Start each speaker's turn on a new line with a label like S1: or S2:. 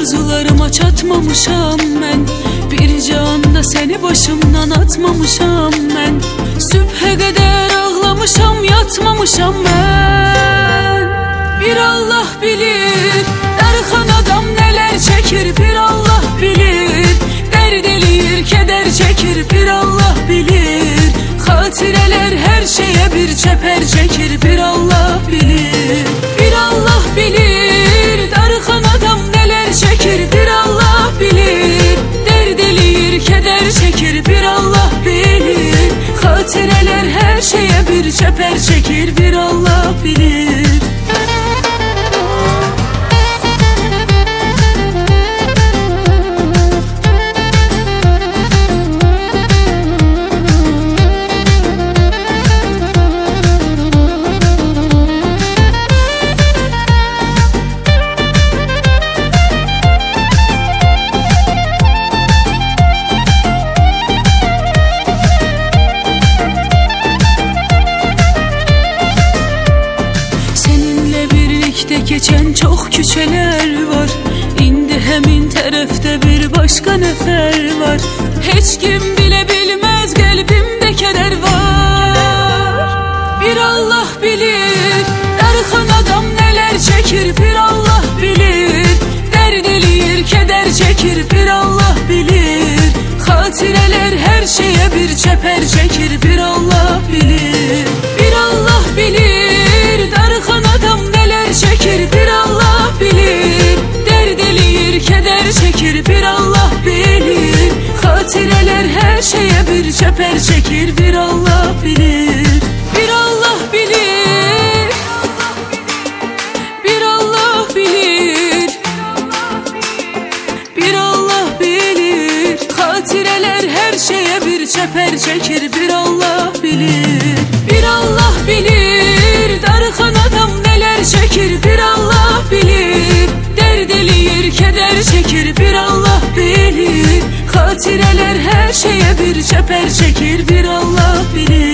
S1: arzularıma çatmamışam ben. Bir canda seni başımdan atmamışam ben. Sübhe kadar ağlamışam, yatmamışam ben. Bir Allah bilir darxan adam neler çekir, bir Allah bilir. Derd eləyir, keder çekir, bir Allah bilir. Hatireler her şeye bir çeper çekir, bir Allah bilir. Bir Allah bilir darxan adam neler çekir, bir Allah bilir. Derd eləyir, keder çekir, bir Allah bilir. Hatireler her şeye bir çeper çekir, bir Allah bilir. Geçen çok küçeler var. İndi hemin tarafta bir başka nefer var. Hiç kim bile bilmez kalbimde keder var. Bir Allah bilir darxan adam neler çekir, bir Allah bilir. Derd eləyir, keder çekir, bir Allah bilir. Hatireler her şeye bir çeper çekir, bir Allah bilir. Bir Allah bilir darxan adam neler çekir, bir Allah bilir. Derd eləyir, keder çekir, bir Allah bilir. Hatireler her şeye bir çeper çekir, bir Allah bilir. Bir Allah bilir, bir Allah bilir. Bir Allah bilir. Hatireler her şeye bir çeper çekir, bir Allah bilir. Bir Allah bilir darxan adam neler çekir, bir Allah bilir. Derd eləyir, keder çekir, bir Allah bilir. Hatireler her şeye bir çeper çekir, bir Allah bilir.